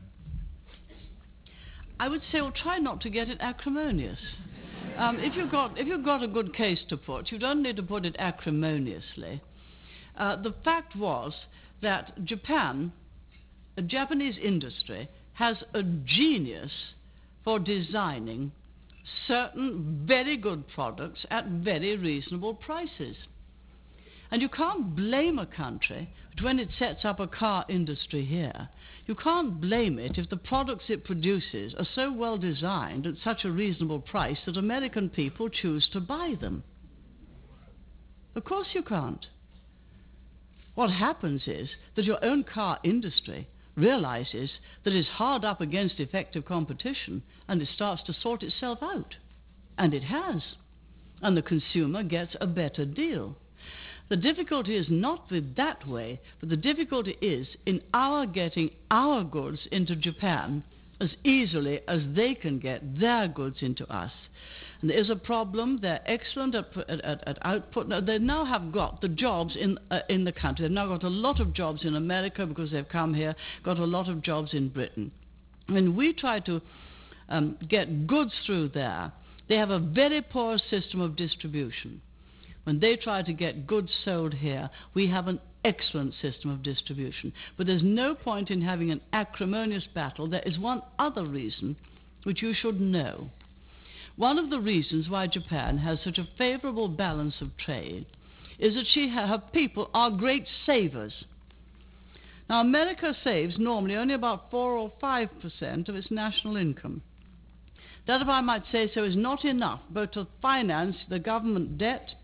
I would say, well, try not to get it acrimonious. Um, if, you've got, if you've got a good case to put, you don't need to put it acrimoniously. Uh, the fact was that Japan, the Japanese industry, has a genius for designing certain very good products at very reasonable prices. And you can't blame a country which, when it sets up a car industry here, you can't blame it if the products it produces are so well designed at such a reasonable price that American people choose to buy them. Of course you can't. What happens is that your own car industry realizes that it's hard up against effective competition, and it starts to sort itself out. And it has. And the consumer gets a better deal. The difficulty is not with that way, but the difficulty is in our getting our goods into Japan as easily as they can get their goods into us. And there is a problem. They're excellent at, at, at output. Now, they now have got the jobs in, uh, in the country. They've now got a lot of jobs in America because they've come here, got a lot of jobs in Britain. When we try to um, get goods through there, they have a very poor system of distribution. When they try to get goods sold here, we have an excellent system of distribution. But there's no point in having an acrimonious battle. There is one other reason which you should know. One of the reasons why Japan has such a favorable balance of trade is that she, her people are great savers. Now, America saves normally only about four or five percent of its national income. That, if I might say so, is not enough both to finance the government debt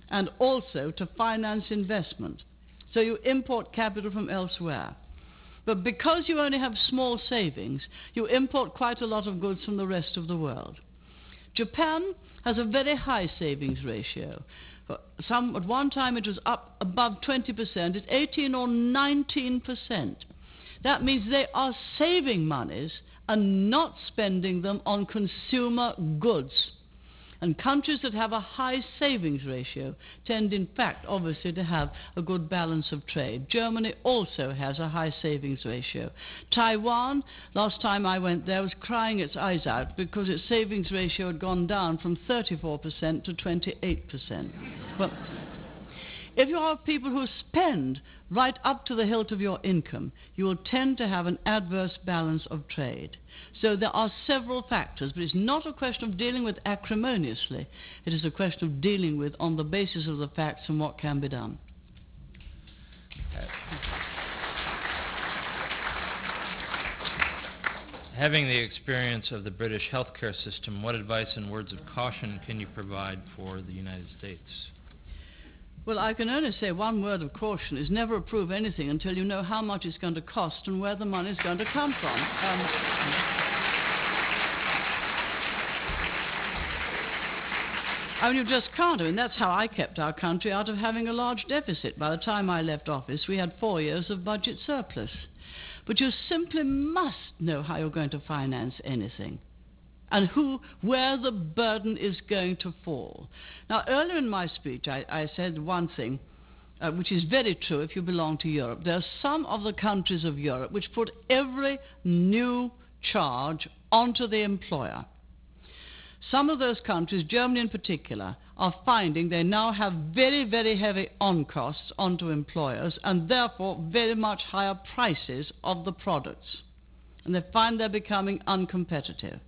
and also to finance investment. So you import capital from elsewhere. But because you only have small savings, you import quite a lot of goods from the rest of the world. Japan has a very high savings ratio. Some, at one time it was up above twenty percent. It's eighteen or nineteen percent. That means they are saving monies and not spending them on consumer goods. And countries that have a high savings ratio tend, in fact, obviously, to have a good balance of trade. Germany also has a high savings ratio. Taiwan, last time I went there, was crying its eyes out because its savings ratio had gone down from thirty-four percent to twenty-eight percent. Well, if you are people who spend right up to the hilt of your income, you will tend to have an adverse balance of trade. So there are several factors, but it's not a question of dealing with acrimoniously. It is a question of dealing with on the basis of the facts and what can be done. Having the experience of the British healthcare system, what advice and words of caution can you provide for the United States? Well, I can only say one word of caution is never approve anything until you know how much it's going to cost and where the money is going to come from. Um, I mean, you just can't. I mean, that's how I kept our country out of having a large deficit. By the time I left office, we had four years of budget surplus. But you simply must know how you're going to finance anything, and who, where the burden is going to fall. Now, earlier in my speech, I, I said one thing, uh, which is very true if you belong to Europe. There are some of the countries of Europe which put every new charge onto the employer. Some of those countries, Germany in particular, are finding they now have very, very heavy on-costs onto employers and therefore very much higher prices of the products. And they find they're becoming uncompetitive.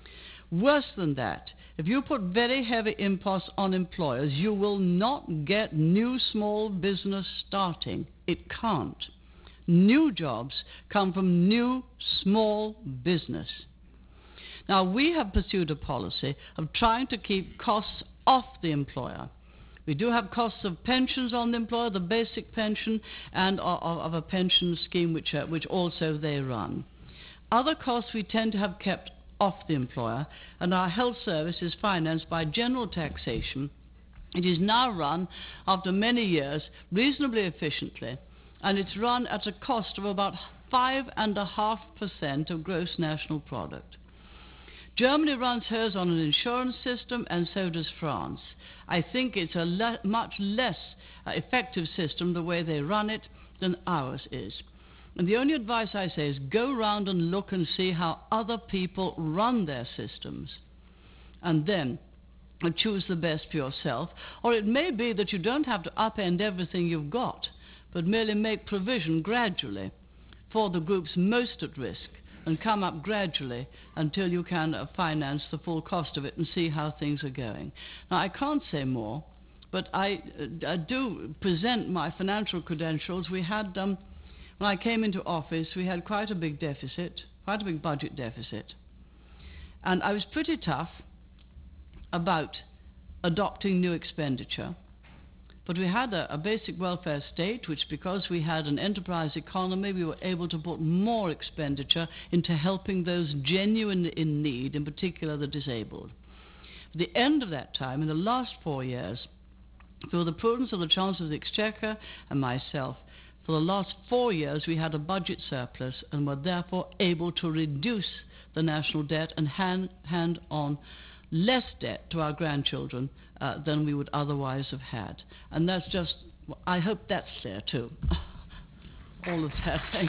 Worse than that, if you put very heavy imposts on employers, you will not get new small business starting. It can't. New jobs come from new small business. Now, we have pursued a policy of trying to keep costs off the employer. We do have costs of pensions on the employer, the basic pension, and of, of a pension scheme which, uh, which also they run. Other costs we tend to have kept off the employer, and our health service is financed by general taxation. It is now run, after many years, reasonably efficiently, and it's run at a cost of about five and a half percent of gross national product. Germany runs hers on an insurance system, and so does France. I think it's a le much less uh, effective system, the way they run it, than ours is. And the only advice I say is go round and look and see how other people run their systems, and then choose the best for yourself. Or it may be that you don't have to upend everything you've got, but merely make provision gradually for the groups most at risk, and come up gradually until you can uh, finance the full cost of it and see how things are going. Now, I can't say more, but I, uh, I do present my financial credentials. We had, um, when I came into office, we had quite a big deficit, quite a big budget deficit. And I was pretty tough about adopting new expenditure. But we had a, a basic welfare state, which, because we had an enterprise economy, we were able to put more expenditure into helping those genuinely in need, in particular the disabled. At the end of that time, in the last four years, through the prudence of the Chancellor of the Exchequer and myself, for the last four years we had a budget surplus and were therefore able to reduce the national debt and hand, hand on less debt to our grandchildren uh, than we would otherwise have had. And that's just, I hope that's clear too. All of that, thank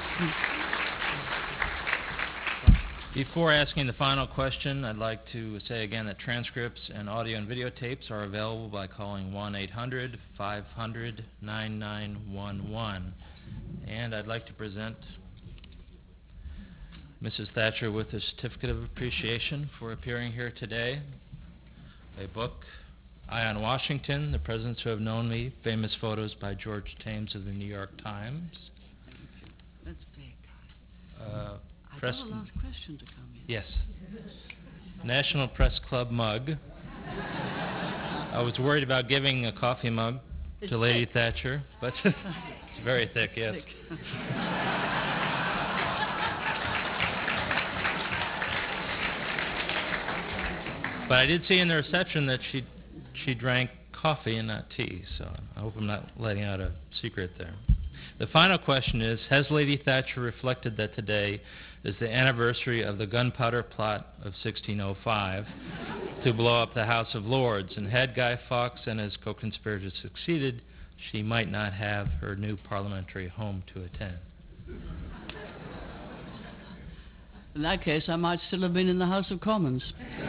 you. Before asking the final question, I'd like to say again that transcripts and audio and videotapes are available by calling one eight hundred, five hundred, nine nine one one. And I'd like to present Missus Thatcher with a certificate of appreciation for appearing here today. A book, Eye on Washington, The Presidents Who Have Known Me, Famous Photos by George Thames of the New York Times. That's very kind. Uh, I've Press got a last question to come in. Yes. National Press Club mug. I was worried about giving a coffee mug It's to Lady thick. Thatcher, but it's very thick, yes. Thick. But I did see in the reception that she she drank coffee and not tea, so I hope I'm not letting out a secret there. The final question is, has Lady Thatcher reflected that today is the anniversary of the gunpowder plot of sixteen oh five to blow up the House of Lords, and had Guy Fawkes and his co-conspirators succeeded, she might not have her new parliamentary home to attend? In that case, I might still have been in the House of Commons.